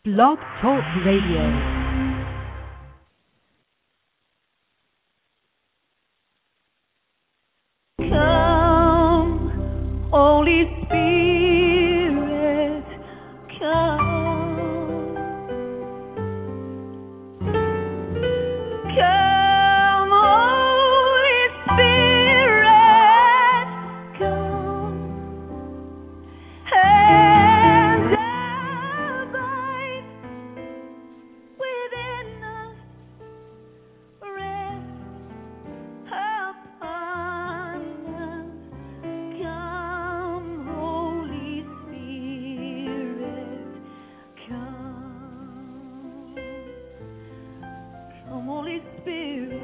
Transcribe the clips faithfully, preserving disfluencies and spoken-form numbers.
Blog Talk Radio. Come, Holy Spirit, come. Come, Holy Spirit, come. And abide within us, rest upon us. Come, Holy Spirit, come. Come, Holy Spirit.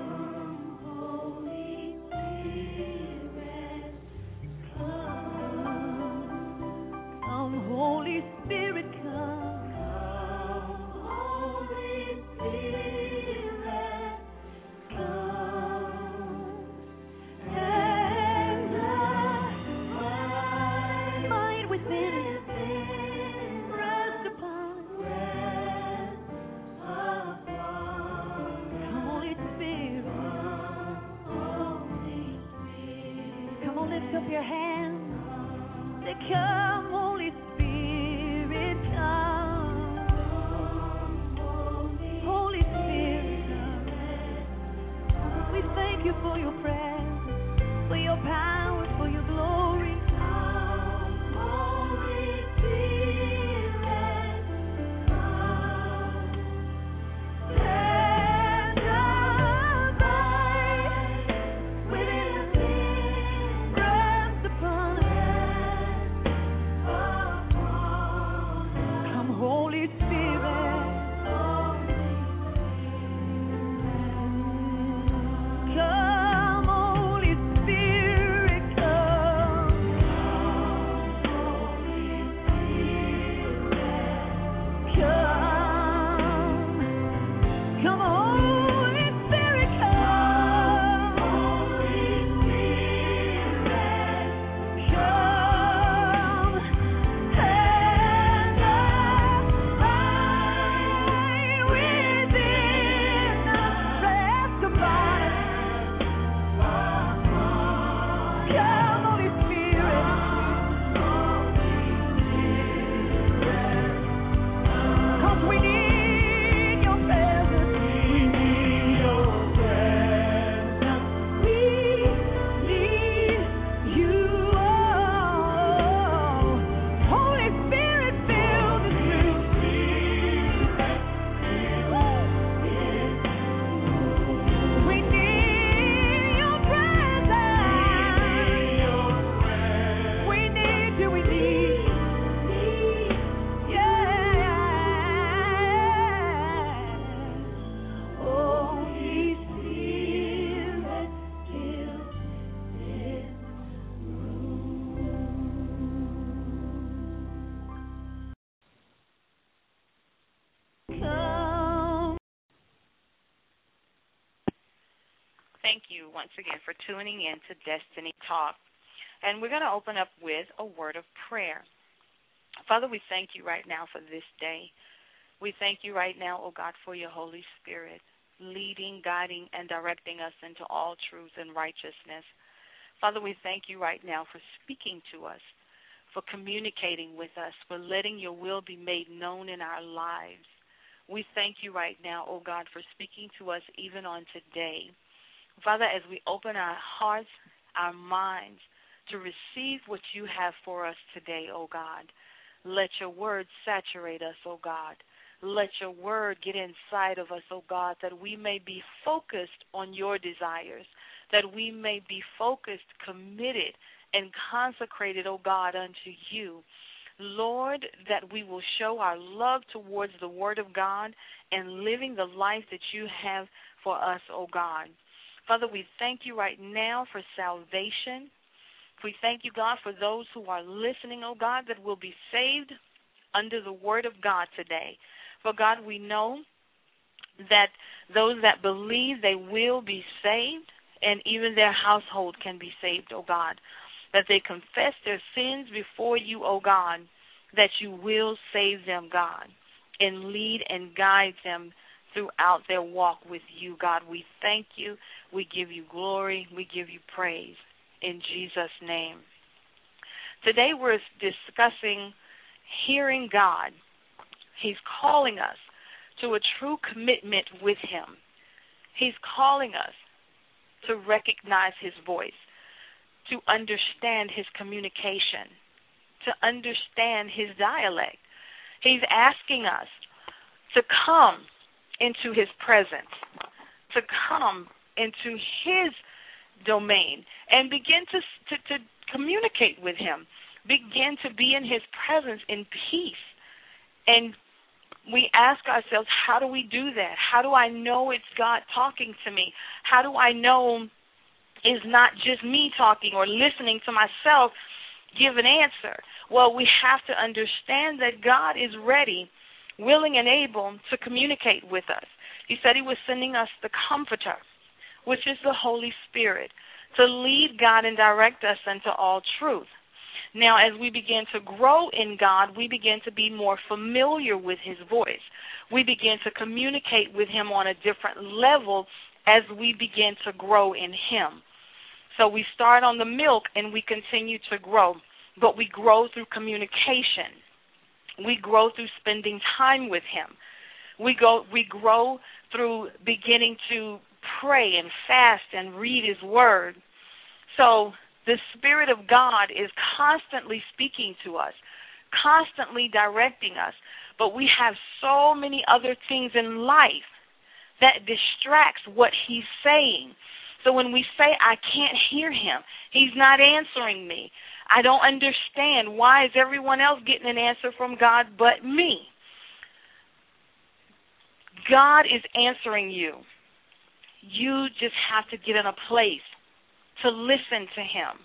Come, Holy Spirit, come. Come, Holy Spirit, come. And abide within us, rest upon, rest upon. Come, Holy Spirit. Holy Spirit. Come on, lift up your hands. Say, come, Holy Spirit, come. Holy Spirit, come. We thank you for your presence, for your power, for your glory. Come, Holy Spirit, come. And abide within us, rest upon us. Come, Holy Spirit. Come, Holy Spirit, come. Come. Come, Holy Spirit, come. Come. And abide within us, rest upon us. Come, Holy Spirit. 'Cause we need your presence. We need your presence. We need you. Oh, Holy Spirit, fill this room. We need your presence. We need you. We need. Yeah. Holy Spirit, fill this room. Come. Thank you once again for tuning in to Destiny Talk. And we're going to open up with a word of prayer. Father, we thank you right now for this day. We thank you right now, oh God, for your Holy Spirit, leading, guiding, and directing us into all truth and righteousness. Father, we thank you right now for speaking to us, for communicating with us, for letting your will be made known in our lives. We thank you right now, oh God, for speaking to us even on today. Father, as we open our hearts, our minds, to receive what you have for us today, oh God, let your word saturate us, oh God. Let your word get inside of us, oh God, that we may be focused on your desires, that we may be focused, committed, and consecrated, oh God, unto you. Lord, that we will show our love towards the word of God and living the life that you have for us, oh God. Father, we thank you right now for salvation. We thank you, God, for those who are listening, oh God, that will be saved under the word of God today. For God, we know that those that believe they will be saved, and even their household can be saved, oh God. That they confess their sins before you, oh God, that you will save them, God. and lead and guide them throughout their walk with you, God. We thank you. We give you glory. We give you praise. In Jesus' name. Today we're discussing hearing God. He's calling us to a true commitment with him. He's calling us to recognize his voice, to understand his communication, to understand his dialect. He's asking us to come into his presence, to come into his domain and begin to, to, to communicate with him, begin to be in his presence in peace. And we ask ourselves, how do we do that? How do I know it's God talking to me? How do I know it's not just me talking or listening to myself give an answer? Well, we have to understand that God is ready, willing and able to communicate with us. He said he was sending us the Comforter, which is the Holy Spirit, to lead God and direct us into all truth. Now, as we begin to grow in God, we begin to be more familiar with his voice. We begin to communicate with him on a different level as we begin to grow in him. So we start on the milk and we continue to grow, but we grow through communication. We grow through spending time with him. We go, we grow through beginning to pray and fast and read his word. So the Spirit of God is constantly speaking to us, constantly directing us, but we have so many other things in life that distracts what he's saying. So when we say, I can't hear him, he's not answering me, I don't understand, why is everyone else getting an answer from God but me? God is answering you. You just have to get in a place to listen to him.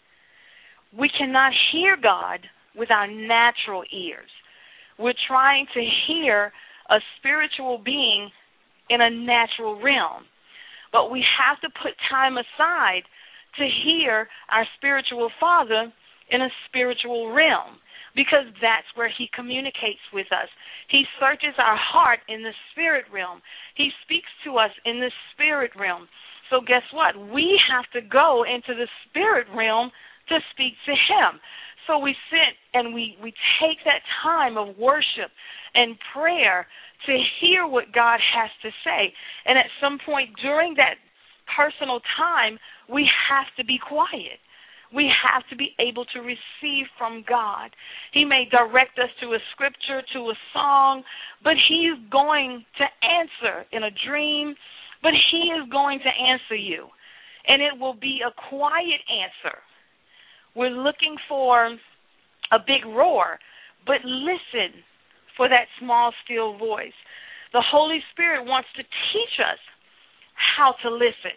We cannot hear God with our natural ears. We're trying to hear a spiritual being in a natural realm. But we have to put time aside to hear our spiritual Father in a spiritual realm, because that's where he communicates with us. He searches our heart in the spirit realm. He speaks to us in the spirit realm. So guess what? We have to go into the spirit realm to speak to him. So we sit and we, we take that time of worship and prayer to hear what God has to say. And at some point during that personal time, we have to be quiet. We have to be able to receive from God. He may direct us to a scripture, to a song, but he's going to answer in a dream, but he is going to answer you. And it will be a quiet answer. We're looking for a big roar, but listen for that small, still voice. The Holy Spirit wants to teach us how to listen.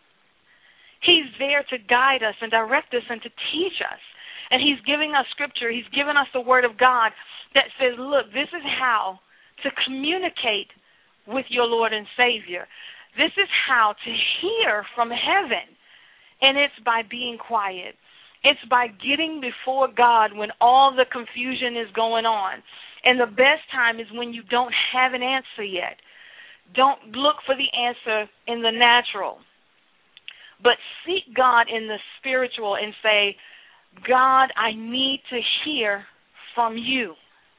He's there to guide us and direct us and to teach us. And he's giving us scripture. He's given us the word of God that says, look, this is how to communicate with your Lord and Savior. This is how to hear from heaven. And it's by being quiet. It's by getting before God when all the confusion is going on. And the best time is when you don't have an answer yet. Don't look for the answer in the natural, but seek God in the spiritual and say, God, I need to hear from you.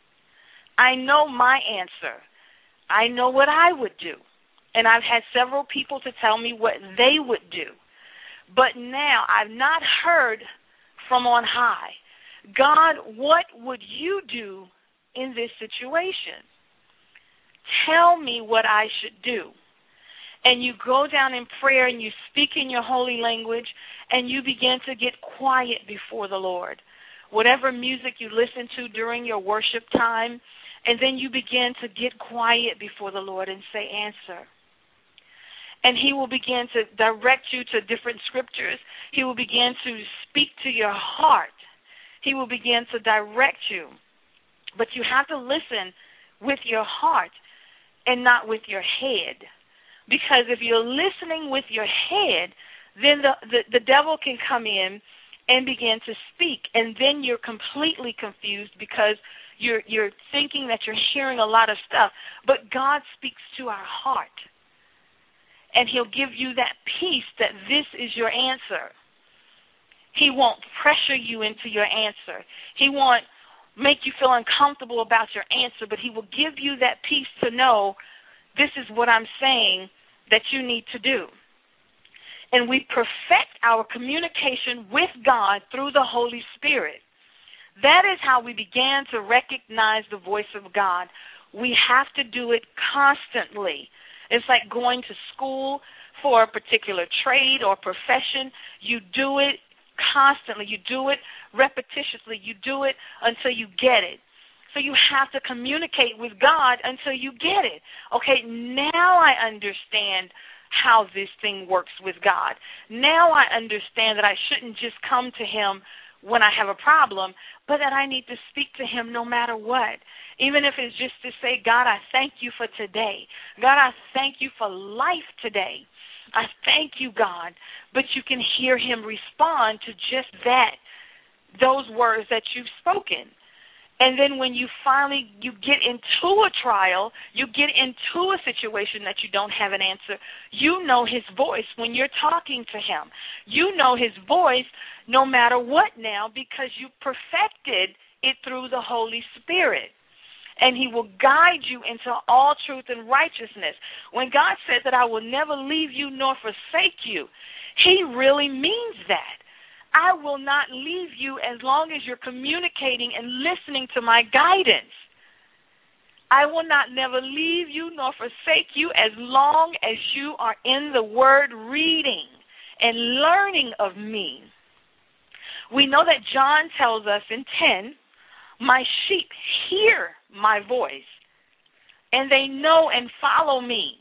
I know my answer. I know what I would do. And I've had several people to tell me what they would do. But now I've not heard from on high. God, what would you do in this situation? Tell me what I should do. And you go down in prayer and you speak in your holy language and you begin to get quiet before the Lord. Whatever music you listen to during your worship time, and then you begin to get quiet before the Lord and say, answer. And he will begin to direct you to different scriptures. He will begin to speak to your heart. He will begin to direct you. But you have to listen with your heart and not with your head. Because if you're listening with your head, then the, the, the devil can come in and begin to speak. And then you're completely confused because You're, you're thinking that you're hearing a lot of stuff. But God speaks to our heart. And he'll give you that peace that this is your answer. He won't pressure you into your answer. He won't make you feel uncomfortable about your answer, but he will give you that peace to know this is what I'm saying that you need to do. And we perfect our communication with God through the Holy Spirit. That is how we began to recognize the voice of God. We have to do it constantly. It's like going to school for a particular trade or profession. You do it constantly. You do it repetitiously. You do it until you get it. So you have to communicate with God until you get it. Okay, now I understand how this thing works with God. Now I understand that I shouldn't just come to him when I have a problem, but that I need to speak to him no matter what. Even if it's just to say, God, I thank you for today. God, I thank you for life today. I thank you, God. But you can hear him respond to just that, those words that you've spoken. And then when you finally, you get into a trial, you get into a situation that you don't have an answer, you know his voice when you're talking to him. You know his voice no matter what now because you perfected it through the Holy Spirit. And he will guide you into all truth and righteousness. When God says that I will never leave you nor forsake you, he really means that. I will not leave you as long as you're communicating and listening to my guidance. I will not never leave you nor forsake you as long as you are in the word reading and learning of me. We know that John tells us in ten, my sheep hear my voice, and they know and follow me.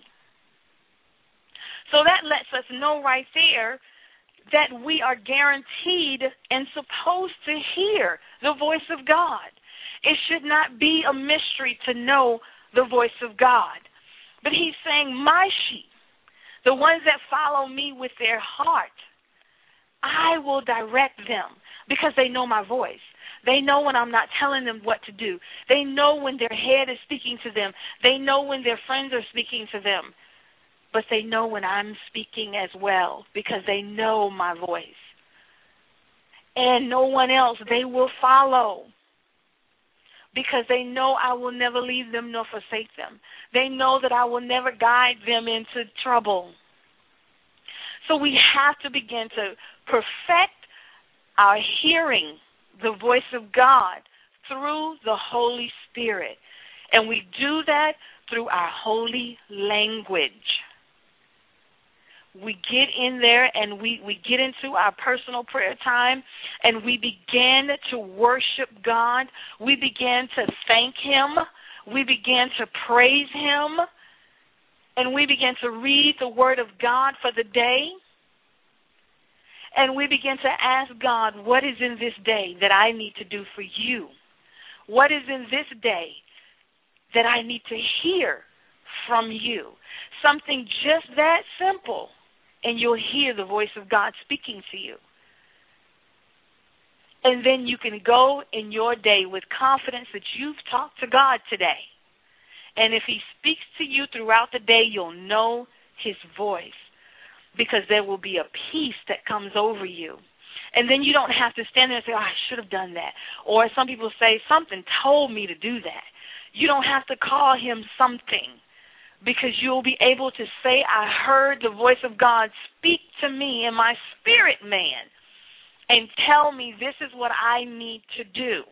So that lets us know right there that we are guaranteed and supposed to hear the voice of God. It should not be a mystery to know the voice of God. But he's saying, my sheep, the ones that follow me with their heart, I will direct them because they know my voice. They know when I'm not telling them what to do. They know when their head is speaking to them. They know when their friends are speaking to them. But they know when I'm speaking as well because they know my voice. And no one else, they will follow because they know I will never leave them nor forsake them. They know that I will never guide them into trouble. So we have to begin to perfect our hearing the voice of God through the Holy Spirit. And we do that through our holy language. We get in there and we, we get into our personal prayer time and we begin to worship God. We begin to thank him. We begin to praise him. And we begin to read the word of God for the day. And we begin to ask God, what is in this day that I need to do for you? What is in this day that I need to hear from you? Something just that simple. And you'll hear the voice of God speaking to you. And then you can go in your day with confidence that you've talked to God today. And if he speaks to you throughout the day, you'll know his voice because there will be a peace that comes over you. And then you don't have to stand there and say, oh, I should have done that. Or some people say, something told me to do that. You don't have to call him something. Because you'll be able to say, I heard the voice of God speak to me in my spirit man and tell me this is what I need to do.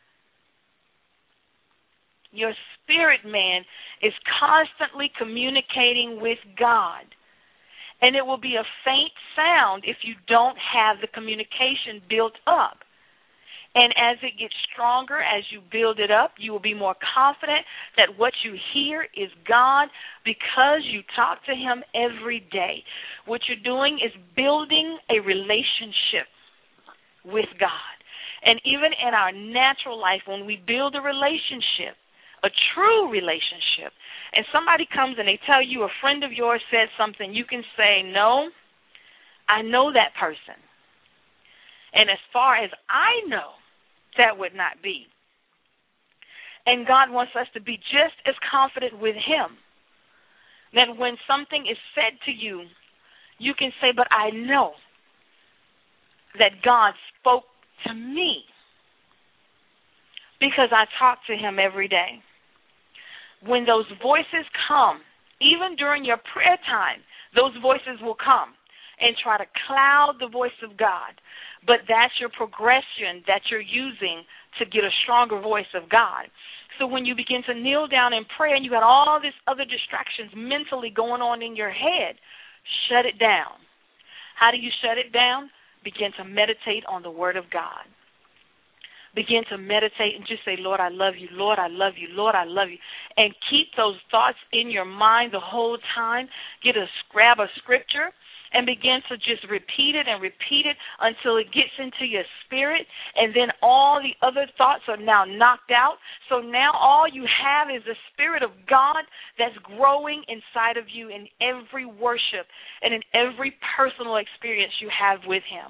Your spirit man is constantly communicating with God. And it will be a faint sound if you don't have the communication built up. And as it gets stronger, as you build it up, you will be more confident that what you hear is God because you talk to him every day. What you're doing is building a relationship with God. And even in our natural life, when we build a relationship, a true relationship, and somebody comes and they tell you a friend of yours said something, you can say, no, I know that person. And as far as I know, that would not be. And God wants us to be just as confident with him that when something is said to you, you can say, but I know that God spoke to me because I talk to him every day. When those voices come, even during your prayer time, those voices will come and try to cloud the voice of God. But that's your progression that you're using to get a stronger voice of God. So when you begin to kneel down and pray and you got all these other distractions mentally going on in your head, shut it down. How do you shut it down? Begin to meditate on the Word of God. Begin to meditate and just say, Lord, I love you. Lord, I love you. Lord, I love you. And keep those thoughts in your mind the whole time. Get a grab a scripture and begin to just repeat it and repeat it until it gets into your spirit, and then all the other thoughts are now knocked out. So now all you have is the Spirit of God that's growing inside of you in every worship and in every personal experience you have with him.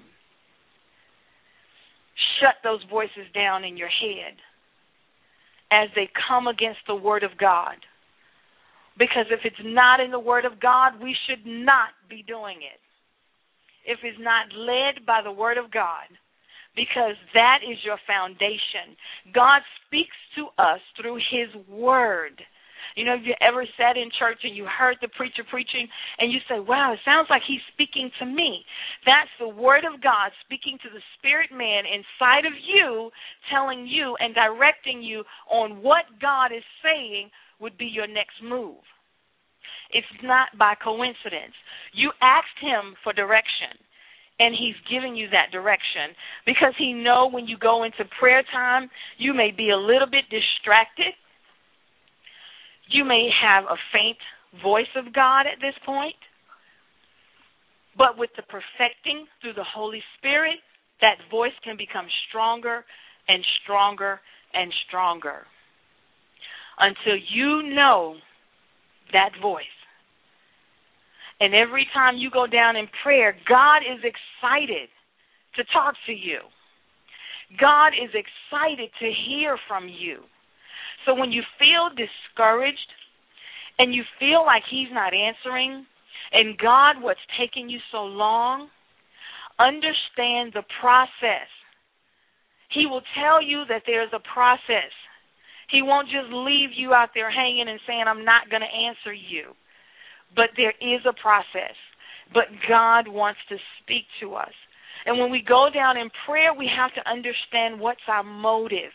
Shut those voices down in your head as they come against the Word of God. Because if it's not in the Word of God, we should not be doing it. If it's not led by the Word of God, because that is your foundation. God speaks to us through his Word. You know, have you ever sat in church and you heard the preacher preaching and you say, wow, it sounds like he's speaking to me. That's the Word of God speaking to the spirit man inside of you, telling you and directing you on what God is saying would be your next move. It's not by coincidence. You asked him for direction, and he's giving you that direction because he knows when you go into prayer time, you may be a little bit distracted. You may have a faint voice of God at this point, but with the perfecting through the Holy Spirit, that voice can become stronger and stronger and stronger until you know that voice. And every time you go down in prayer, God is excited to talk to you. God is excited to hear from you. So when you feel discouraged and you feel like he's not answering, and God, what's taking you so long, understand the process. He will tell you that there's a process. He won't just leave you out there hanging and saying, I'm not going to answer you. But there is a process. But God wants to speak to us. And when we go down in prayer, we have to understand what's our motive.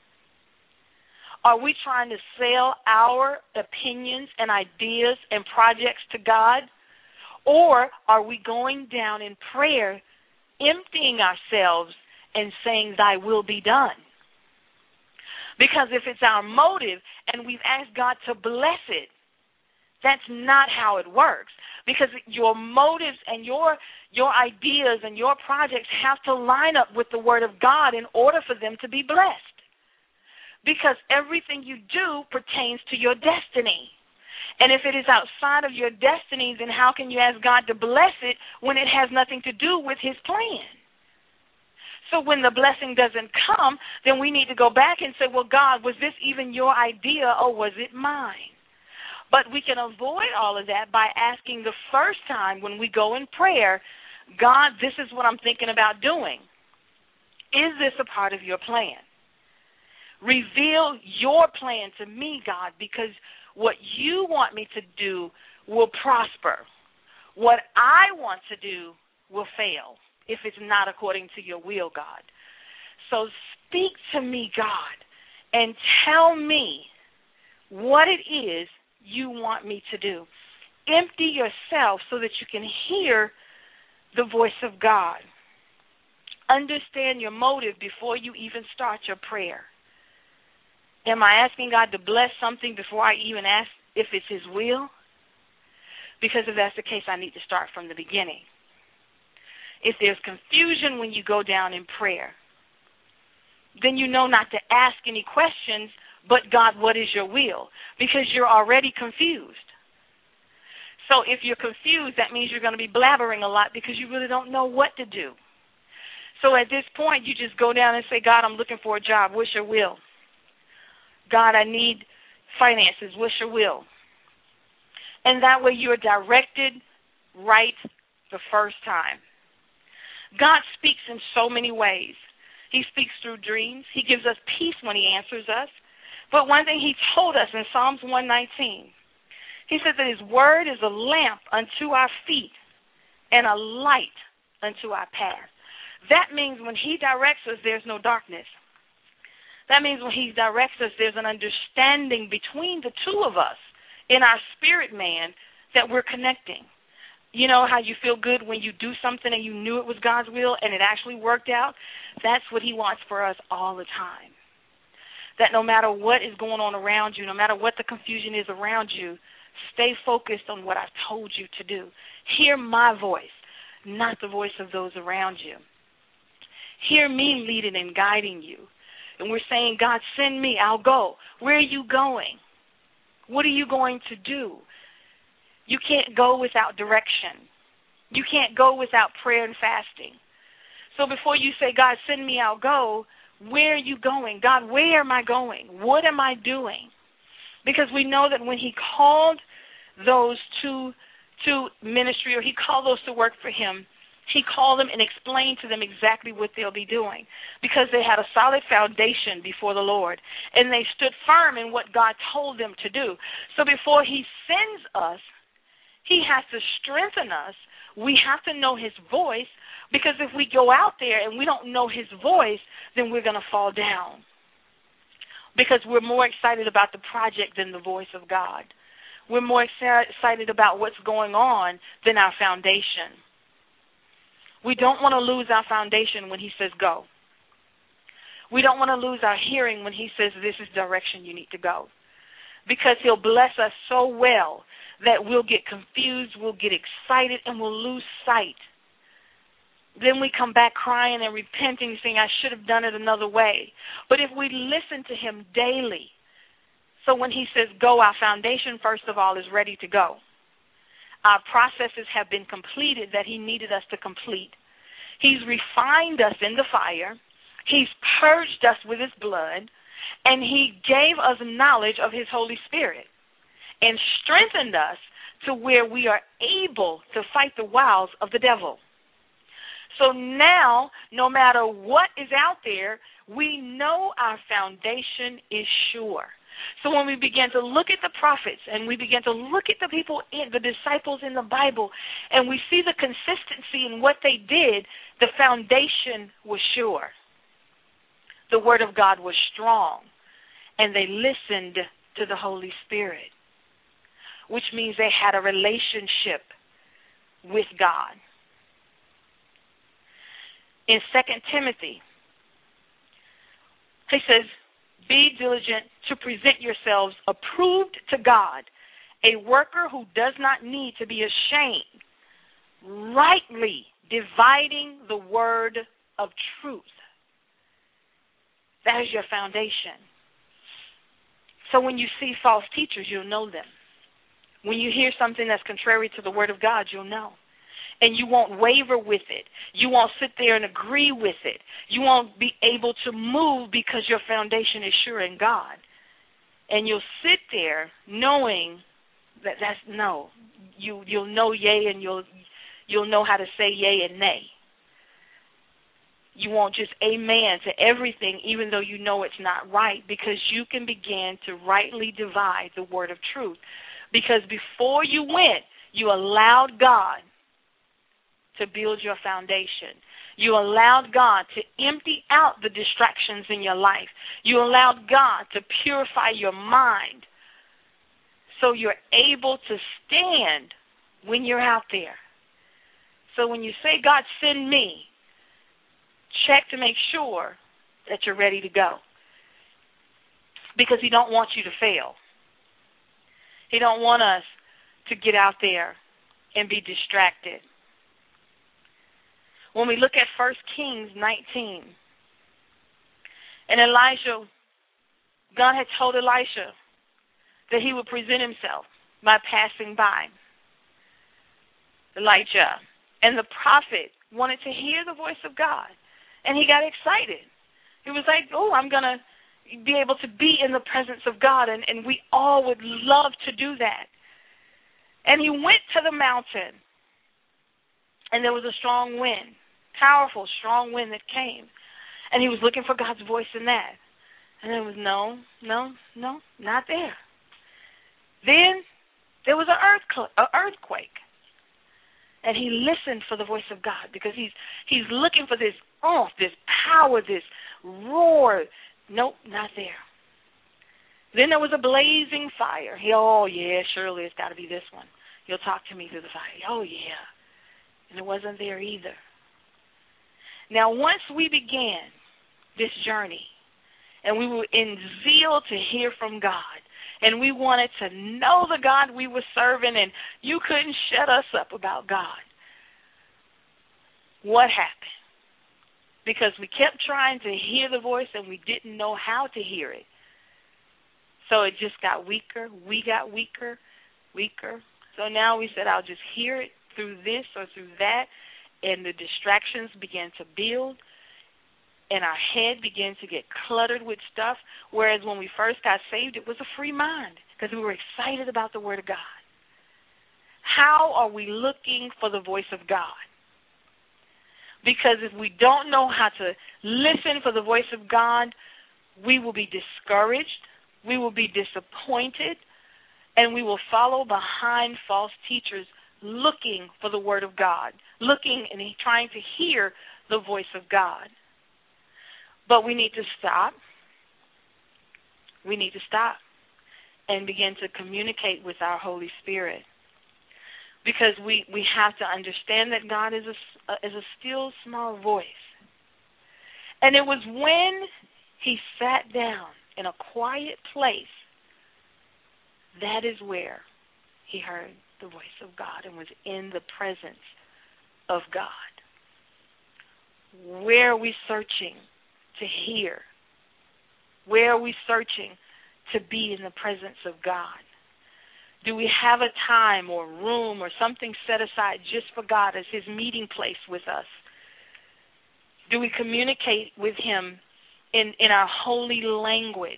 Are we trying to sell our opinions and ideas and projects to God? Or are we going down in prayer, emptying ourselves and saying, thy will be done? Because if it's our motive and we've asked God to bless it, that's not how it works. Because your motives and your your ideas and your projects have to line up with the Word of God in order for them to be blessed. Because everything you do pertains to your destiny. And if it is outside of your destiny, then how can you ask God to bless it when it has nothing to do with his plan? So when the blessing doesn't come, then we need to go back and say, well, God, was this even your idea or was it mine? But we can avoid all of that by asking the first time when we go in prayer, God, this is what I'm thinking about doing. Is this a part of your plan? Reveal your plan to me, God, because what you want me to do will prosper. What I want to do will fail if it's not according to your will, God. So speak to me, God, and tell me what it is you want me to do. Empty yourself so that you can hear the voice of God. Understand your motive before you even start your prayer. Am I asking God to bless something before I even ask if it's his will? Because if that's the case, I need to start from the beginning. If there's confusion when you go down in prayer, then you know not to ask any questions, but God, what is your will? Because you're already confused. So if you're confused, that means you're going to be blabbering a lot because you really don't know what to do. So at this point, you just go down and say, God, I'm looking for a job. What's your will? God, I need finances. What's your will? And that way you are directed right the first time. God speaks in so many ways. He speaks through dreams. He gives us peace when he answers us. But one thing he told us in Psalms one nineteen, he said that his word is a lamp unto our feet and a light unto our path. That means when he directs us, there's no darkness. That means when he directs us, there's an understanding between the two of us in our spirit man that we're connecting. You know how you feel good when you do something and you knew it was God's will and it actually worked out? That's what he wants for us all the time. That no matter what is going on around you, no matter what the confusion is around you, stay focused on what I've told you to do. Hear my voice, not the voice of those around you. Hear me leading and guiding you. And we're saying, God, send me, I'll go. Where are you going? What are you going to do? You can't go without direction. You can't go without prayer and fasting. So before you say, God, send me, I'll go, where are you going? God, where am I going? What am I doing? Because we know that when he called those to, to ministry, or he called those to work for him, he called them and explained to them exactly what they'll be doing, because they had a solid foundation before the Lord, and they stood firm in what God told them to do. So before he sends us, he has to strengthen us. We have to know his voice, because if we go out there and we don't know his voice, then we're going to fall down, because we're more excited about the project than the voice of God. We're more excited about what's going on than our foundation. We don't want to lose our foundation when he says go. We don't want to lose our hearing when he says this is direction you need to go, because he'll bless us so well that we'll get confused, we'll get excited, and we'll lose sight. Then we come back crying and repenting, saying, I should have done it another way. But if we listen to him daily, so when he says go, our foundation, first of all, is ready to go. Our processes have been completed that he needed us to complete. He's refined us in the fire. He's purged us with his blood. And he gave us knowledge of his Holy Spirit and strengthened us to where we are able to fight the wiles of the devil. So now, no matter what is out there, we know our foundation is sure. So when we begin to look at the prophets and we begin to look at the people, in the disciples in the Bible, and we see the consistency in what they did, the foundation was sure. The word of God was strong, and they listened to the Holy Spirit, which means they had a relationship with God. In Second Timothy, he says, be diligent to present yourselves approved to God, a worker who does not need to be ashamed, rightly dividing the word of truth. That is your foundation. So when you see false teachers, you'll know them. When you hear something that's contrary to the word of God, you'll know. And you won't waver with it. You won't sit there and agree with it. You won't be able to move because your foundation is sure in God. And you'll sit there knowing that that's no. You you'll know yea, and you'll you'll know how to say yea and nay. You won't just amen to everything, even though you know it's not right, because you can begin to rightly divide the word of truth. Because before you went, you allowed God to build your foundation. You allowed God to empty out the distractions in your life. You allowed God to purify your mind so you're able to stand when you're out there. So when you say, God, send me, check to make sure that you're ready to go, because he don't want you to fail. He don't want us to get out there and be distracted. When we look at First Kings nineteen, and Elijah, God had told Elisha that he would present himself by passing by Elijah. And the prophet wanted to hear the voice of God, and he got excited. He was like, oh, I'm going to be able to be in the presence of God, and, and we all would love to do that. And he went to the mountain, and there was a strong wind, powerful, strong wind that came. And he was looking for God's voice in that. And there was no, no, no, not there. Then there was an earthquake. And he listened for the voice of God because he's he's looking for this oomph, this power, this roar. Nope, not there. Then there was a blazing fire. He, oh, yeah, surely it's got to be this one. You'll talk to me through the fire. Oh, yeah. And it wasn't there either. Now, once we began this journey, and we were in zeal to hear from God, and we wanted to know the God we were serving, and you couldn't shut us up about God, what happened? Because we kept trying to hear the voice, and we didn't know how to hear it. So it just got weaker. We got weaker, weaker. So now we said, I'll just hear it through this or through that, and the distractions began to build, and our head began to get cluttered with stuff, whereas when we first got saved, it was a free mind because we were excited about the Word of God. How are we looking for the voice of God? Because if we don't know how to listen for the voice of God, we will be discouraged, we will be disappointed, and we will follow behind false teachers looking for the Word of God, looking and trying to hear the voice of God. But we need to stop. We need to stop and begin to communicate with our Holy Spirit. Because we, we have to understand that God is a, is a still small voice. And it was when he sat down in a quiet place, that is where he heard the voice of God and was in the presence of God. Where are we searching to hear? Where are we searching to be in the presence of God? Do we have a time or room or something set aside just for God as his meeting place with us? Do we communicate with him in, in our holy language?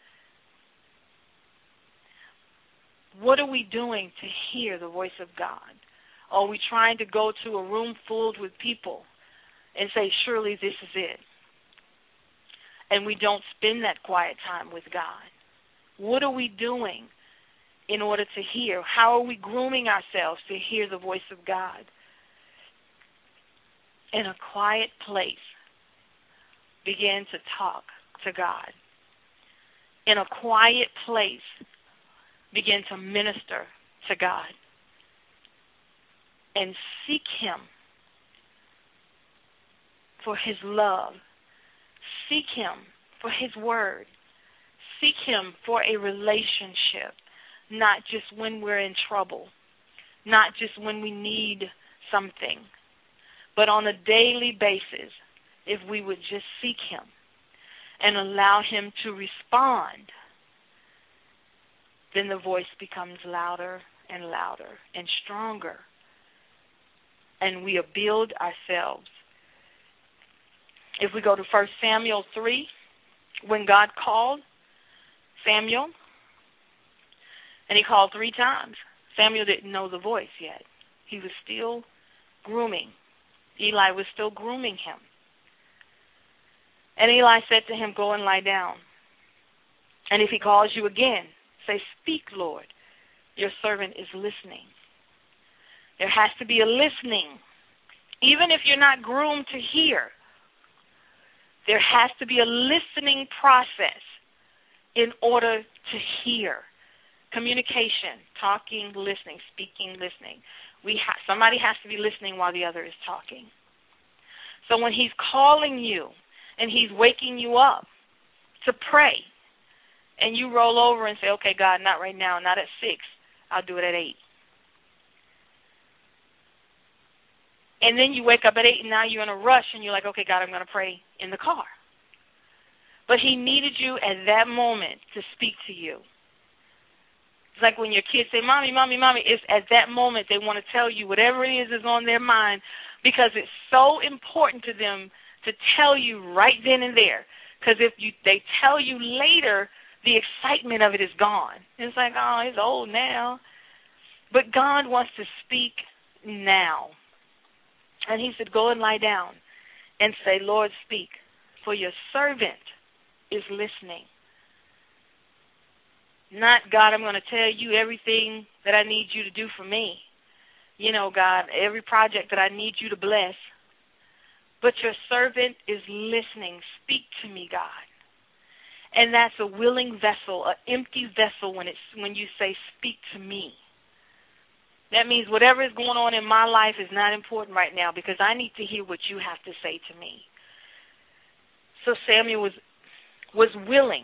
What are we doing to hear the voice of God? Are we trying to go to a room filled with people and say, surely this is it? And we don't spend that quiet time with God. What are we doing in order to hear? How are we grooming ourselves to hear the voice of God? In a quiet place, begin to talk to God. In a quiet place, begin to minister to God. And seek him for his love. Seek him for his word. Seek him for a relationship, not just when we're in trouble, not just when we need something, but on a daily basis, if we would just seek him and allow him to respond, then the voice becomes louder and louder and stronger, and we build ourselves. If we go to First Samuel three, when God called Samuel, and he called three times, Samuel didn't know the voice yet. He was still grooming. Eli was still grooming him. And Eli said to him, go and lie down. And if he calls you again, say, speak, Lord. Your servant is listening. There has to be a listening. Even if you're not groomed to hear, there has to be a listening process in order to hear. Communication, talking, listening, speaking, listening. We ha- somebody has to be listening while the other is talking. So when he's calling you and he's waking you up to pray, and you roll over and say, okay, God, not right now, not at six, I'll do it at eight. And then you wake up at eight and now you're in a rush and you're like, okay, God, I'm going to pray in the car. But he needed you at that moment to speak to you. It's like when your kids say, Mommy, Mommy, Mommy, it's at that moment they want to tell you whatever it is is on their mind because it's so important to them to tell you right then and there. Because if you they tell you later, the excitement of it is gone. It's like, oh, he's old now. But God wants to speak now. And he said, go and lie down and say, Lord, speak, for your servant is listening. Not, God, I'm going to tell you everything that I need you to do for me. You know, God, every project that I need you to bless. But your servant is listening. Speak to me, God. And that's a willing vessel, an empty vessel when it's when you say, speak to me. That means whatever is going on in my life is not important right now because I need to hear what you have to say to me. So Samuel was was willing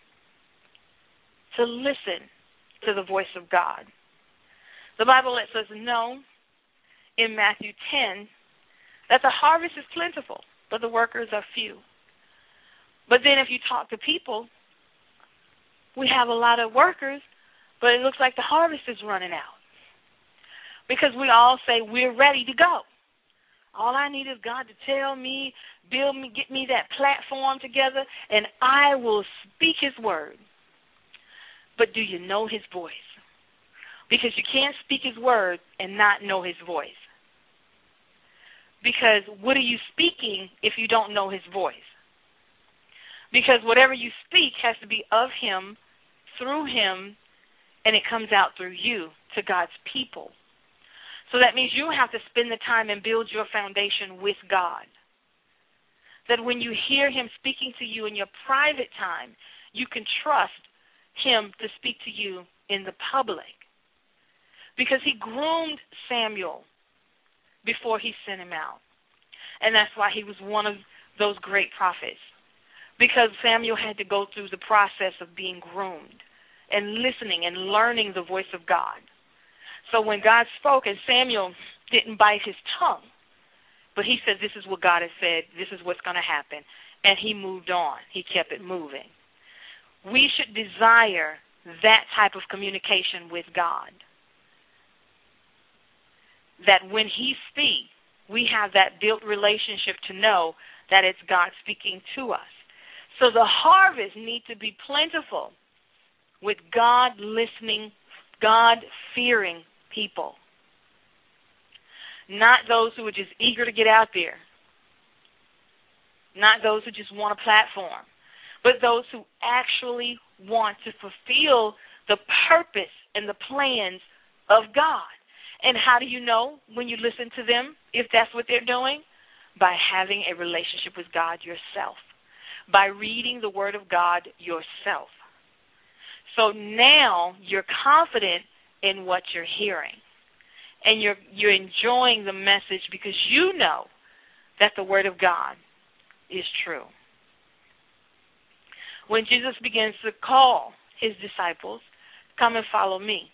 to listen to the voice of God. The Bible lets us know in Matthew ten that the harvest is plentiful, but the workers are few. But then if you talk to people, we have a lot of workers, but it looks like the harvest is running out. Because we all say we're ready to go. All I need is God to tell me, build me, get me that platform together, and I will speak his word. But do you know his voice? Because you can't speak his word and not know his voice. Because what are you speaking if you don't know his voice? Because whatever you speak has to be of him, through him, and it comes out through you to God's people. So that means you have to spend the time and build your foundation with God. That when you hear him speaking to you in your private time, you can trust him to speak to you in the public. Because he groomed Samuel before he sent him out. And that's why he was one of those great prophets. Because Samuel had to go through the process of being groomed and listening and learning the voice of God. So when God spoke, and Samuel didn't bite his tongue, but he said, this is what God has said, this is what's going to happen, and he moved on. He kept it moving. We should desire that type of communication with God. That when he speaks, we have that built relationship to know that it's God speaking to us. So the harvest needs to be plentiful with God-listening, God-fearing people. Not those who are just eager to get out there. Not those who just want a platform. But those who actually want to fulfill the purpose and the plans of God. And how do you know when you listen to them, if that's what they're doing? By having a relationship with God yourself. By reading the Word of God yourself. So now you're confident in what you're hearing. And you're you're enjoying the message because you know that the Word of God is true. When Jesus begins to call his disciples, come and follow me.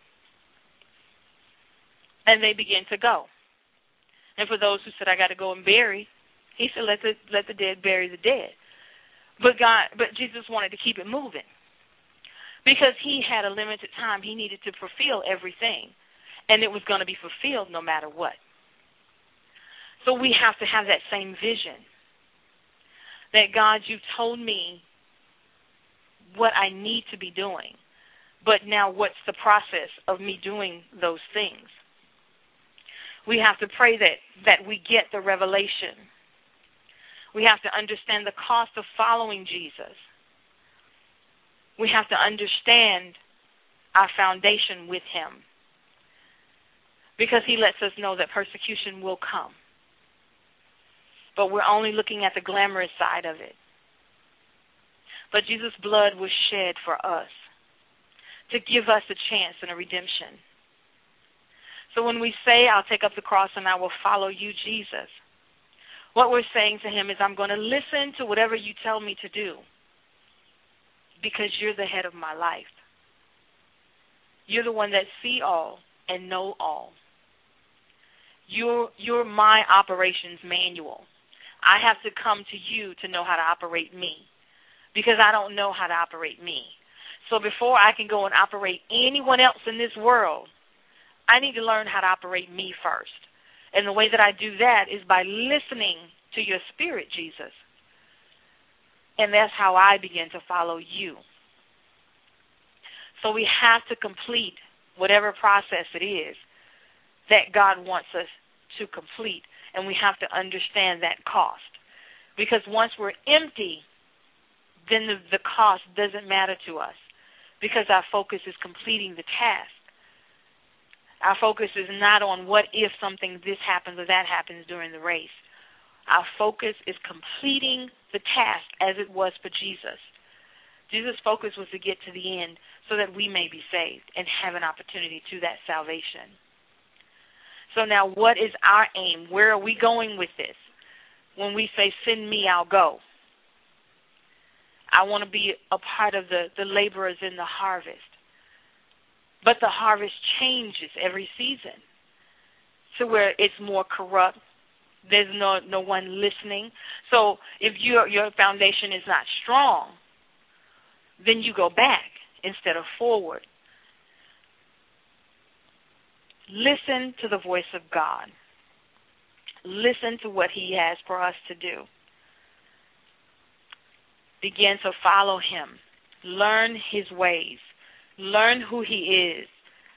And they begin to go. And for those who said, I got to go and bury, he said, let the let the dead bury the dead. But God, but Jesus wanted to keep it moving. Because he had a limited time. He needed to fulfill everything. And it was going to be fulfilled no matter what. So we have to have that same vision. That, God, you told me what I need to be doing. But now what's the process of me doing those things? We have to pray that, that we get the revelation. We have to understand the cost of following Jesus. We have to understand our foundation with him. Because he lets us know that persecution will come. But we're only looking at the glamorous side of it. But Jesus' blood was shed for us to give us a chance and a redemption. So when we say, I'll take up the cross and I will follow you, Jesus, what we're saying to him is, I'm going to listen to whatever you tell me to do because you're the head of my life. You're the one that see all and know all. You're, you're my operations manual. I have to come to you to know how to operate me because I don't know how to operate me. So before I can go and operate anyone else in this world, I need to learn how to operate me first. And the way that I do that is by listening to your spirit, Jesus. And that's how I begin to follow you. So we have to complete whatever process it is that God wants us to complete, and we have to understand that cost. Because once we're empty, then the, the cost doesn't matter to us, because our focus is completing the task. Our focus is not on what if something this happens or that happens during the race. Our focus is completing the task as it was for Jesus. Jesus' focus was to get to the end so that we may be saved and have an opportunity to that salvation. So now what is our aim? Where are we going with this? When we say, send me, I'll go. I want to be a part of the, the laborers in the harvest. But the harvest changes every season to where it's more corrupt. There's no no one listening. So if your your foundation is not strong, then you go back instead of forward. Listen to the voice of God. Listen to what he has for us to do. Begin to follow him. Learn his ways. Learn who he is.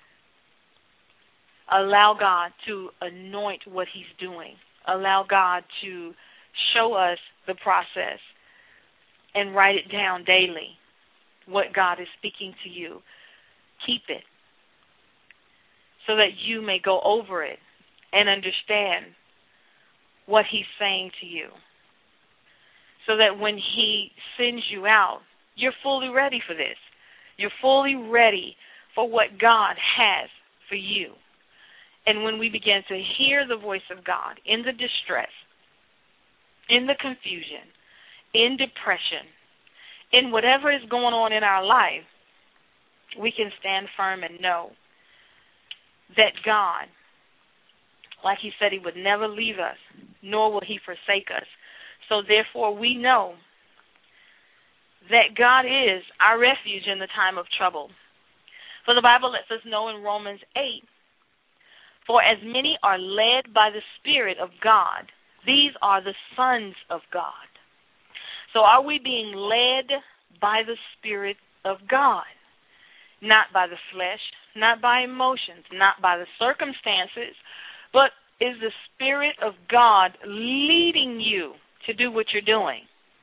Allow God to anoint what he's doing. Allow God to show us the process and write it down daily, what God is speaking to you. Keep it so that you may go over it and understand what he's saying to you, so that when he sends you out, you're fully ready for this. You're fully ready for what God has for you. And when we begin to hear the voice of God in the distress, in the confusion, in depression, in whatever is going on in our life, we can stand firm and know that God, like he said, he would never leave us, nor will he forsake us. So therefore we know that God is our refuge in the time of trouble. For the Bible lets us know in Romans eight, for as many are led by the Spirit of God, these are the sons of God. So are we being led by the Spirit of God? Not by the flesh, not by emotions, not by the circumstances, but is the Spirit of God leading you to do what you're doing?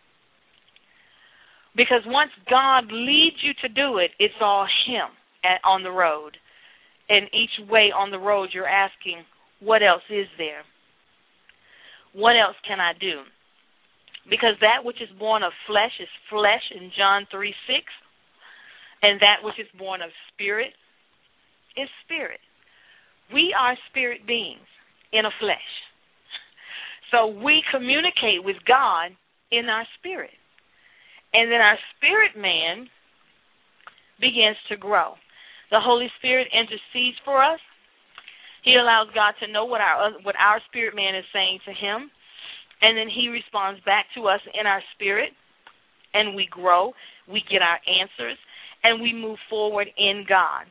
Because once God leads you to do it, it's all him on the road. And each way on the road you're asking, what else is there? What else can I do? Because that which is born of flesh is flesh in John three six, and that which is born of spirit is spirit. We are spirit beings in a flesh. So we communicate with God in our spirit. And then our spirit man begins to grow. The Holy Spirit intercedes for us. He allows God to know what our what our spirit man is saying to him. And then he responds back to us in our spirit. And we grow. We get our answers. And we move forward in God.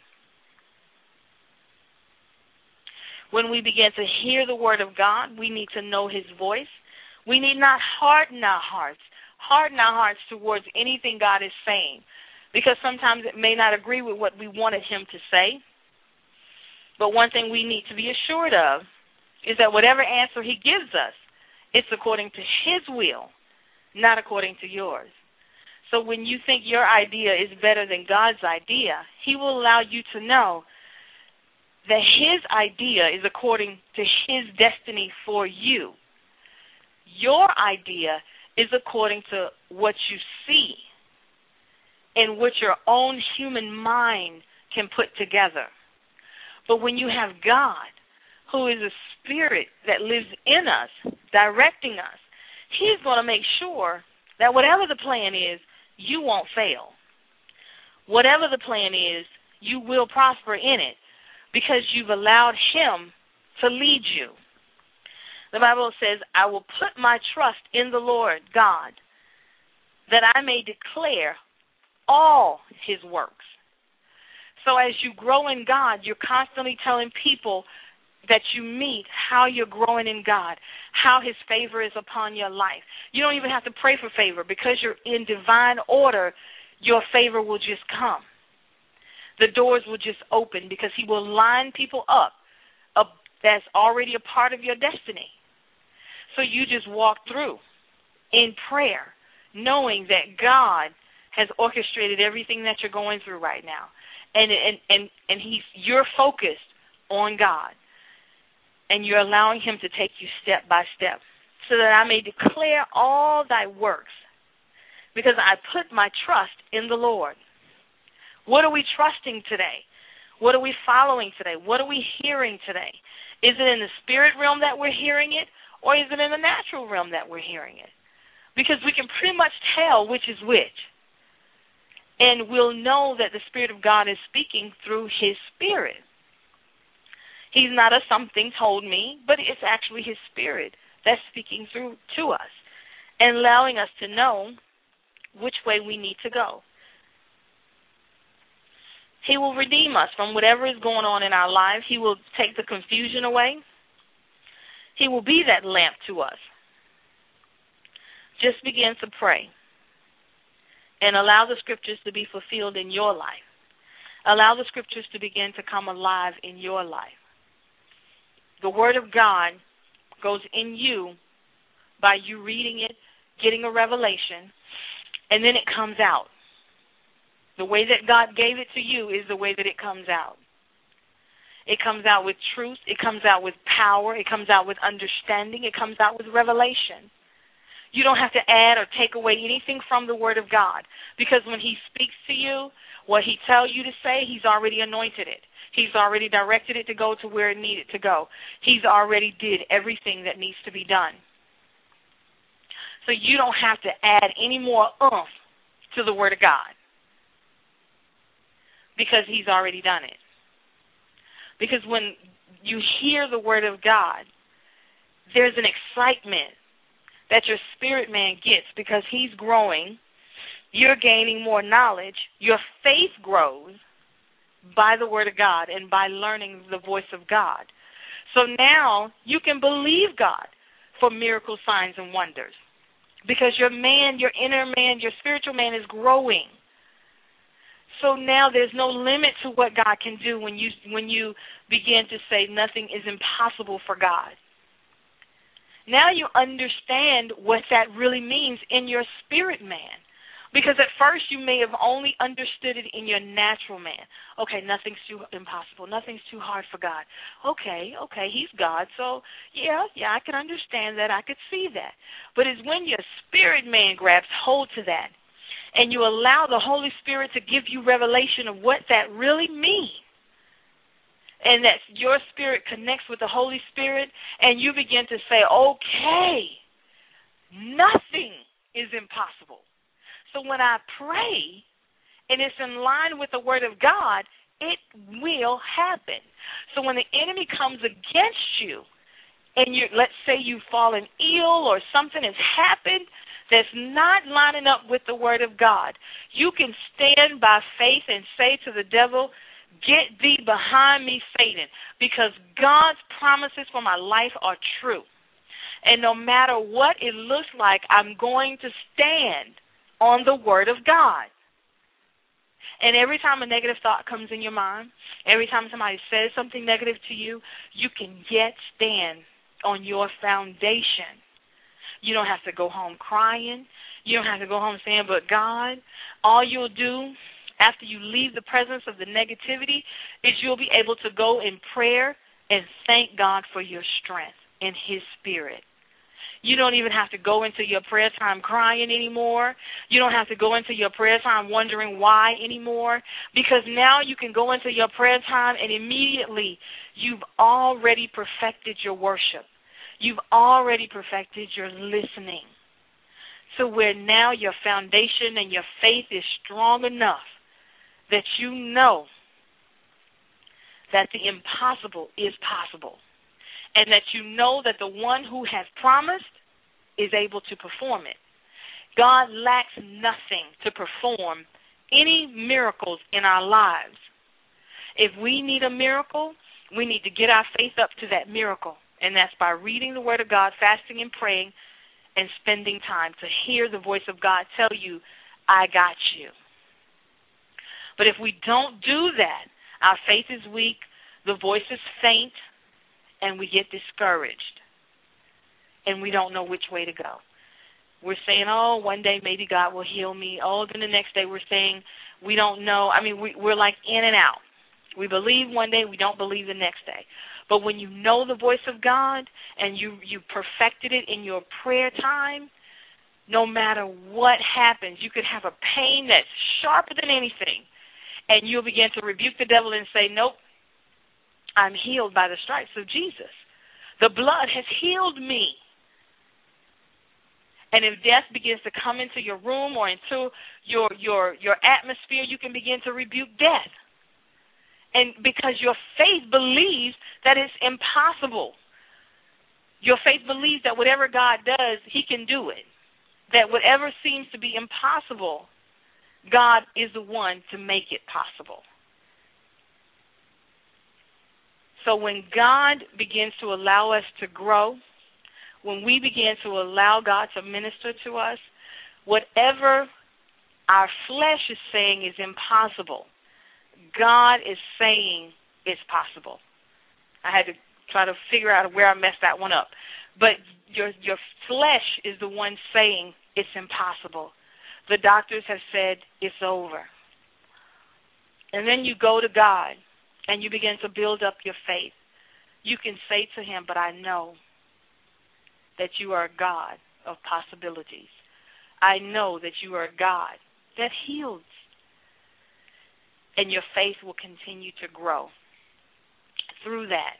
When we begin to hear the word of God, we need to know his voice. We need not harden our hearts. Harden our hearts towards anything God is saying, because sometimes it may not agree with what we wanted him to say. But one thing we need to be assured of is that whatever answer he gives us, it's according to his will, not according to yours. So when you think your idea is better than God's idea, he will allow you to know that his idea is according to his destiny for you. Your idea is according to what you see and what your own human mind can put together. But when you have God, who is a spirit that lives in us, directing us, he's going to make sure that whatever the plan is, you won't fail. Whatever the plan is, you will prosper in it because you've allowed him to lead you. The Bible says, I will put my trust in the Lord God, that I may declare all his works. So as you grow in God, you're constantly telling people, that you meet how you're growing in God, how his favor is upon your life. You don't even have to pray for favor. Because you're in divine order, your favor will just come. The doors will just open because he will line people up, up that's already a part of your destiny. So you just walk through in prayer, knowing that God has orchestrated everything that you're going through right now. And and and, and he's you're focused on God. And you're allowing him to take you step by step, so that I may declare all thy works, because I put my trust in the Lord. What are we trusting today? What are we following today? What are we hearing today? Is it in the spirit realm that we're hearing it, or is it in the natural realm that we're hearing it? Because we can pretty much tell which is which. And we'll know that the Spirit of God is speaking through his Spirit. He's not a something told me, but it's actually his Spirit that's speaking through to us and allowing us to know which way we need to go. He will redeem us from whatever is going on in our lives. He will take the confusion away. He will be that lamp to us. Just begin to pray and allow the scriptures to be fulfilled in your life. Allow the scriptures to begin to come alive in your life. The Word of God goes in you by you reading it, getting a revelation, and then it comes out. The way that God gave it to you is the way that it comes out. It comes out with truth. It comes out with power. It comes out with understanding. It comes out with revelation. You don't have to add or take away anything from the Word of God, because when he speaks to you, what he tells you to say, he's already anointed it. He's already directed it to go to where it needed to go. He's already did everything that needs to be done. So you don't have to add any more oomph to the Word of God, because he's already done it. Because when you hear the Word of God, there's an excitement that your spirit man gets, because he's growing, you're gaining more knowledge, your faith grows by the Word of God and by learning the voice of God. So now you can believe God for miracle signs and wonders, because your man, your inner man, your spiritual man is growing. So now there's no limit to what God can do when you when you begin to say nothing is impossible for God. Now you understand what that really means in your spirit man. Because at first you may have only understood it in your natural man. Okay, nothing's too impossible. Nothing's too hard for God. Okay, okay, he's God. So, yeah, yeah, I can understand that. I could see that. But it's when your spirit man grabs hold to that and you allow the Holy Spirit to give you revelation of what that really means, and that your spirit connects with the Holy Spirit, and you begin to say, okay, nothing is impossible. So when I pray and it's in line with the Word of God, it will happen. So when the enemy comes against you, and you let's say you've fallen ill or something has happened that's not lining up with the Word of God, you can stand by faith and say to the devil, get thee behind me, Satan, because God's promises for my life are true. And no matter what it looks like, I'm going to stand on the Word of God. And every time a negative thought comes in your mind, every time somebody says something negative to you, you can yet stand on your foundation. You don't have to go home crying. You don't have to go home saying, but God, all you'll do after you leave the presence of the negativity is you'll be able to go in prayer and thank God for your strength in his spirit. You don't even have to go into your prayer time crying anymore. You don't have to go into your prayer time wondering why anymore, because now you can go into your prayer time and immediately you've already perfected your worship. You've already perfected your listening. So where now your foundation and your faith is strong enough that you know that the impossible is possible, and that you know that the one who has promised is able to perform it. God lacks nothing to perform any miracles in our lives. If we need a miracle, we need to get our faith up to that miracle, and that's by reading the Word of God, fasting and praying, and spending time to hear the voice of God tell you, I got you. But if we don't do that, our faith is weak, the voice is faint, and we get discouraged, and we don't know which way to go. We're saying, oh, one day maybe God will heal me. Oh, then the next day we're saying we don't know. I mean, we, we're like in and out. We believe one day, we don't believe the next day. But when you know the voice of God and you, you perfected it in your prayer time, no matter what happens, you could have a pain that's sharper than anything, and you'll begin to rebuke the devil and say, nope, I'm healed by the stripes of Jesus. The blood has healed me. And if death begins to come into your room or into your your your atmosphere, you can begin to rebuke death. And because your faith believes that it's impossible. Your faith believes that whatever God does, he can do it. That whatever seems to be impossible, God is the one to make it possible. So when God begins to allow us to grow, when we begin to allow God to minister to us, whatever our flesh is saying is impossible, God is saying it's possible. I had to try to figure out where I messed that one up. But your your flesh is the one saying it's impossible. The doctors have said it's over. And then you go to God and you begin to build up your faith. You can say to him, but I know that you are a God of possibilities. I know that you are a God that heals. And your faith will continue to grow through that.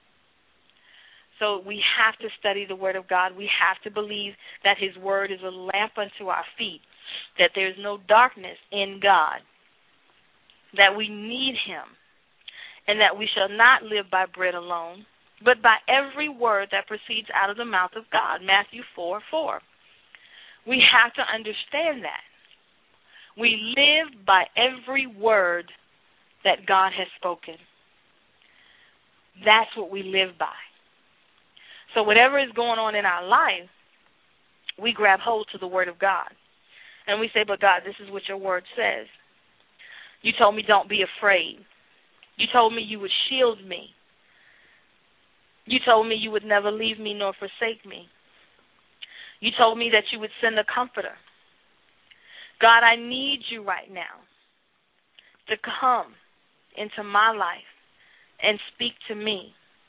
So we have to study the Word of God. We have to believe that his Word is a lamp unto our feet, that there is no darkness in God, that we need him, and that we shall not live by bread alone, but by every word that proceeds out of the mouth of God, Matthew four four. We have to understand that. We live by every word that God has spoken. That's what we live by. So whatever is going on in our life, we grab hold to the Word of God. And we say, but God, this is what your Word says. You told me don't be afraid. You told me you would shield me. You told me you would never leave me nor forsake me. You told me that you would send a comforter. God, I need you right now to come into my life and speak to me.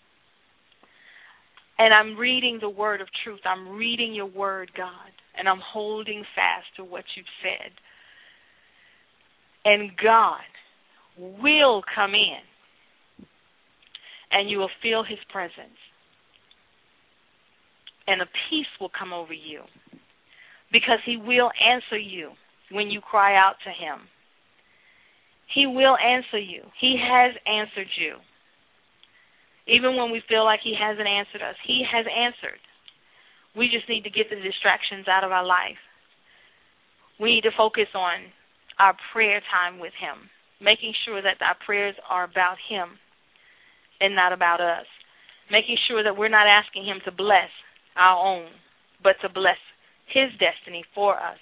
And I'm reading the word of truth. I'm reading your word, God, and I'm holding fast to what you've said. And God will come in, and you will feel his presence. And a peace will come over you, because he will answer you when you cry out to him. He will answer you. He has answered you. Even when we feel like he hasn't answered us, he has answered. We just need to get the distractions out of our life. We need to focus on our prayer time with him, making sure that our prayers are about him and not about us, making sure that we're not asking him to bless our own, but to bless his destiny for us,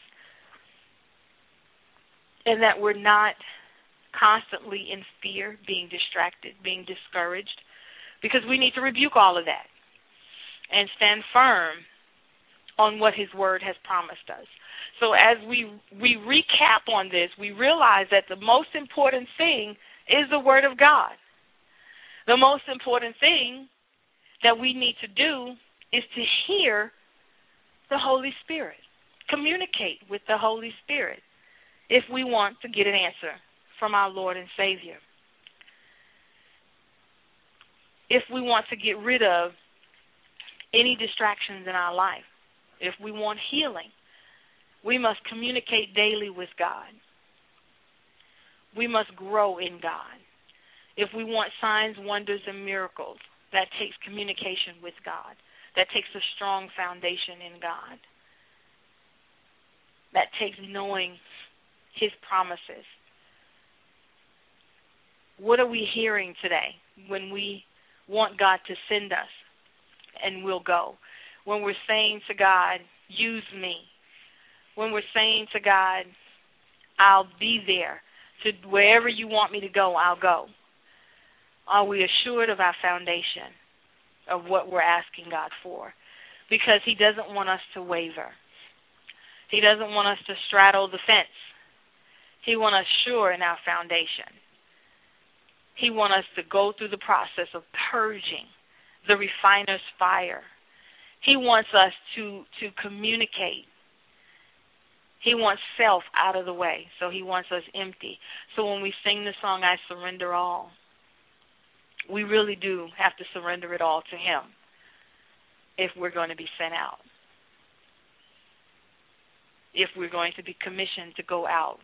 and that we're not constantly in fear, being distracted, being discouraged, because we need to rebuke all of that and stand firm on what his word has promised us. So as we we recap on this, we realize that the most important thing is the word of God. The most important thing that we need to do is to hear the Holy Spirit, communicate with the Holy Spirit if we want to get an answer from our Lord and Savior. If we want to get rid of any distractions in our life, if we want healing, we must communicate daily with God. We must grow in God. If we want signs, wonders, and miracles, that takes communication with God. That takes a strong foundation in God. That takes knowing his promises. What are we hearing today when we want God to send us, and we'll go. When we're saying to God, use me. When we're saying to God, I'll be there. To wherever you want me to go, I'll go. Are we assured of our foundation, of what we're asking God for? Because he doesn't want us to waver. He doesn't want us to straddle the fence. He wants us sure in our foundation. He wants us to go through the process of purging the refiner's fire. He wants us to, to communicate. He wants self out of the way, so he wants us empty. So when we sing the song, I surrender all, we really do have to surrender it all to him if we're going to be sent out, if we're going to be commissioned to go out.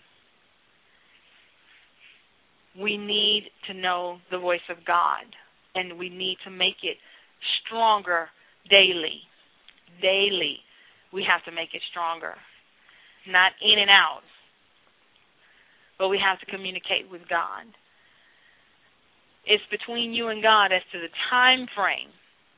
We need to know the voice of God, and we need to make it stronger daily. Daily, we have to make it stronger. Not in and out, but we have to communicate with God. It's between you and God as to the time frame,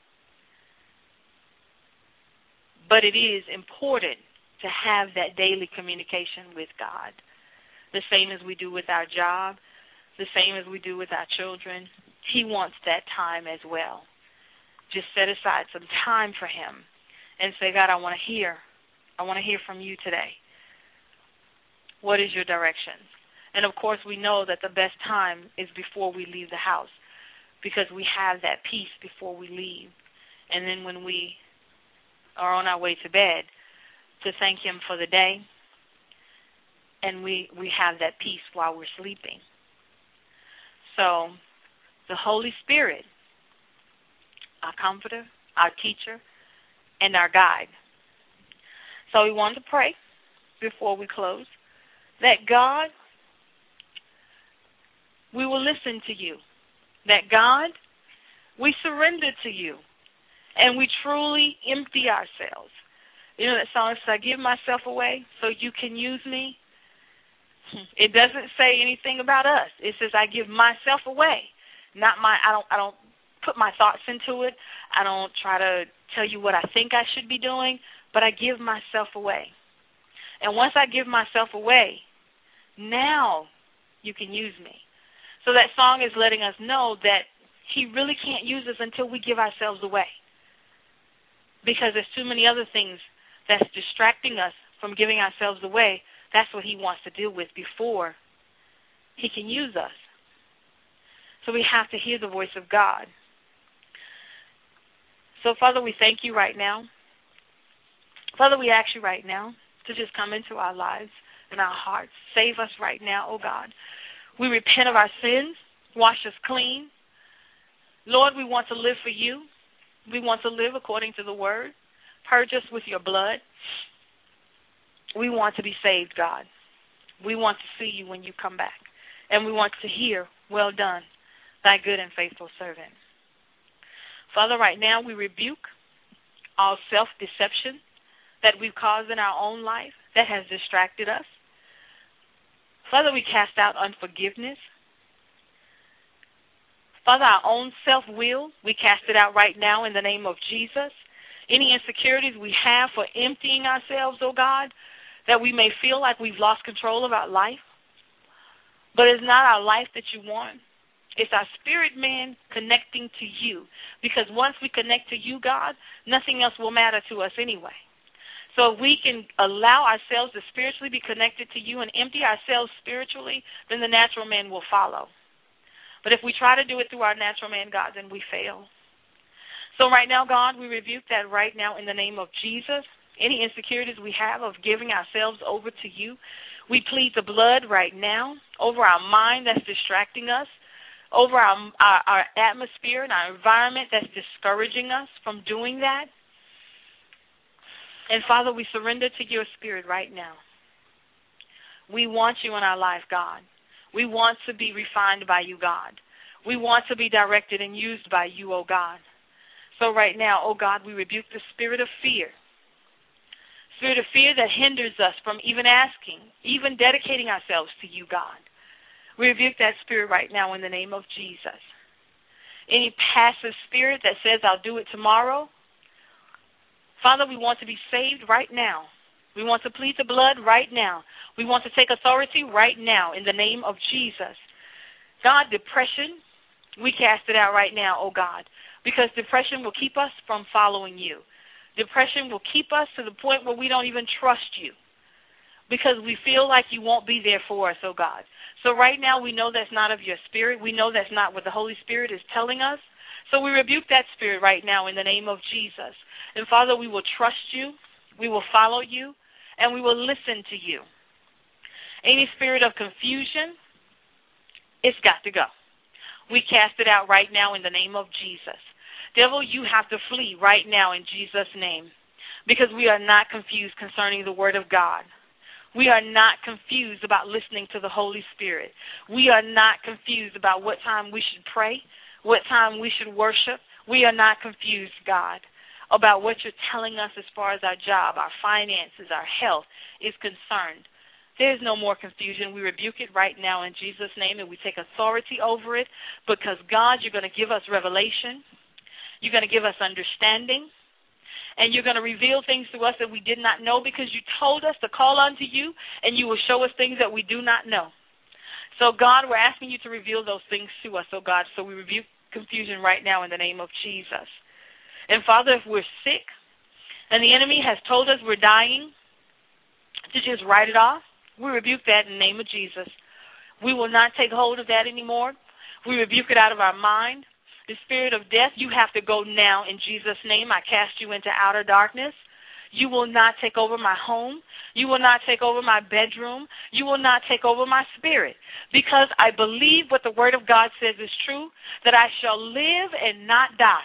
but it is important to have that daily communication with God, the same as we do with our job, the same as we do with our children. He wants that time as well. Just set aside some time for him and say, God, I want to hear. I want to hear from you today. What is your direction? And, of course, we know that the best time is before we leave the house, because we have that peace before we leave. And then when we are on our way to bed, to thank him for the day, and we, we have that peace while we're sleeping. So the Holy Spirit, our comforter, our teacher, and our guide. So we want to pray before we close that God, we will listen to you. That God, we surrender to you, and we truly empty ourselves. You know that song says, I give myself away so you can use me? It doesn't say anything about us. It says I give myself away. Not my I don't I don't put my thoughts into it. I don't try to tell you what I think I should be doing, but I give myself away. And once I give myself away, now you can use me. So that song is letting us know that he really can't use us until we give ourselves away, because there's too many other things that's distracting us from giving ourselves away. That's what he wants to deal with before he can use us. So we have to hear the voice of God. So, Father, we thank you right now. Father, we ask you right now to just come into our lives and our hearts. Save us right now, oh God. We repent of our sins. Wash us clean. Lord, we want to live for you. We want to live according to the word. Purge us with your blood. We want to be saved, God. We want to see you when you come back. And we want to hear, well done, thy good and faithful servant. Father, right now we rebuke all self-deception that we've caused in our own life that has distracted us. Father, we cast out unforgiveness. Father, our own self-will, we cast it out right now in the name of Jesus. Any insecurities we have for emptying ourselves, oh God, that we may feel like we've lost control of our life. But it's not our life that you want. It's our spirit man connecting to you. Because once we connect to you, God, nothing else will matter to us anyway. So if we can allow ourselves to spiritually be connected to you and empty ourselves spiritually, then the natural man will follow. But if we try to do it through our natural man, God, then we fail. So right now, God, we rebuke that right now in the name of Jesus. Any insecurities we have of giving ourselves over to you, we plead the blood right now over our mind that's distracting us, over our, our, our atmosphere and our environment that's discouraging us from doing that. And, Father, we surrender to your spirit right now. We want you in our life, God. We want to be refined by you, God. We want to be directed and used by you, oh God. So right now, oh God, we rebuke the spirit of fear. Spirit of fear that hinders us from even asking, even dedicating ourselves to you, God. We rebuke that spirit right now in the name of Jesus. any passive spirit that says I'll do it tomorrow. Father, we want to be saved right now. We want to plead the blood right now. We want to take authority right now in the name of Jesus. God, depression, we cast it out right now, oh God, because depression will keep us from following you. Depression will keep us to the point where we don't even trust you because we feel like you won't be there for us, oh God. So right now we know that's not of your spirit. We know that's not what the Holy Spirit is telling us. So we rebuke that spirit right now in the name of Jesus. And Father, we will trust you, we will follow you, and we will listen to you. Any spirit of confusion, it's got to go. We cast it out right now in the name of Jesus. Devil, you have to flee right now in Jesus' name because we are not confused concerning the Word of God. We are not confused about listening to the Holy Spirit. We are not confused about what time we should pray, what time we should worship. We are not confused, God, about what you're telling us as far as our job, our finances, our health is concerned. There's no more confusion. We rebuke it right now in Jesus' name, and we take authority over it because, God, you're going to give us revelation. You're going to give us understanding. And you're going to reveal things to us that we did not know because you told us to call unto you, and you will show us things that we do not know. So, God, we're asking you to reveal those things to us, oh God. So we rebuke confusion right now in the name of Jesus. And, Father, if we're sick and the enemy has told us we're dying, to just write it off, we rebuke that in the name of Jesus. We will not take hold of that anymore. We rebuke it out of our mind. The spirit of death, you have to go now in Jesus' name. I cast you into outer darkness. You will not take over my home. You will not take over my bedroom. You will not take over my spirit because I believe what the Word of God says is true, that I shall live and not die,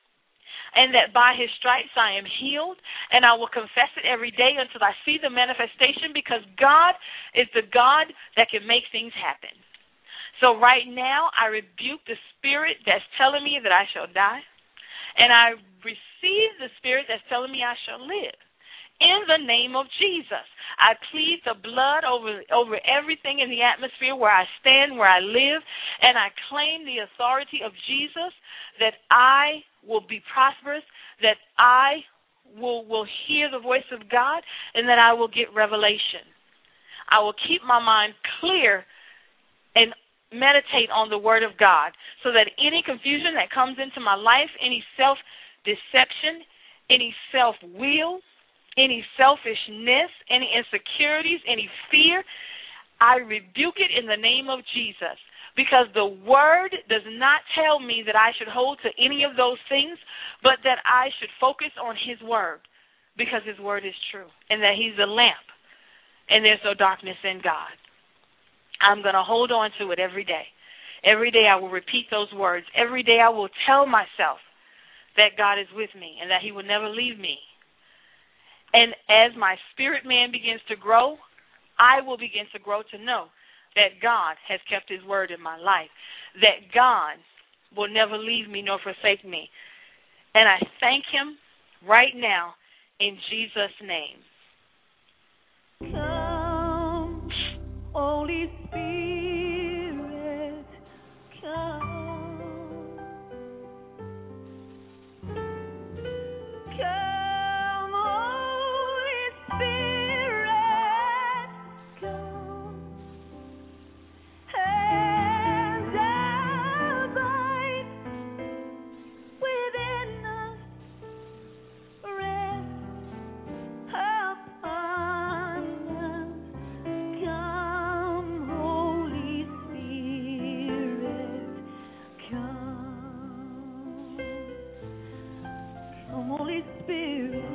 and that by his stripes I am healed, and I will confess it every day until I see the manifestation because God is the God that can make things happen. So right now, I rebuke the spirit that's telling me that I shall die, and I receive the spirit that's telling me I shall live. In the name of Jesus, I plead the blood over, over everything in the atmosphere where I stand, where I live, and I claim the authority of Jesus that I will be prosperous, that I will, will hear the voice of God, and that I will get revelation. I will keep my mind clear and meditate on the Word of God so that any confusion that comes into my life, any self-deception, any self-will, any selfishness, any insecurities, any fear, I rebuke it in the name of Jesus because the Word does not tell me that I should hold to any of those things, but that I should focus on His Word because His Word is true and that He's a lamp and there's no darkness in God. I'm going to hold on to it every day. Every day I will repeat those words. Every day I will tell myself that God is with me and that He will never leave me. And as my spirit man begins to grow, I will begin to grow to know that God has kept His word in my life, that God will never leave me nor forsake me. And I thank Him right now in Jesus' name. Come, Holy Spirit, come. Come, Holy Spirit, come. And abide within us, rest upon us. Come, Holy Spirit, come. Come, Holy Spirit.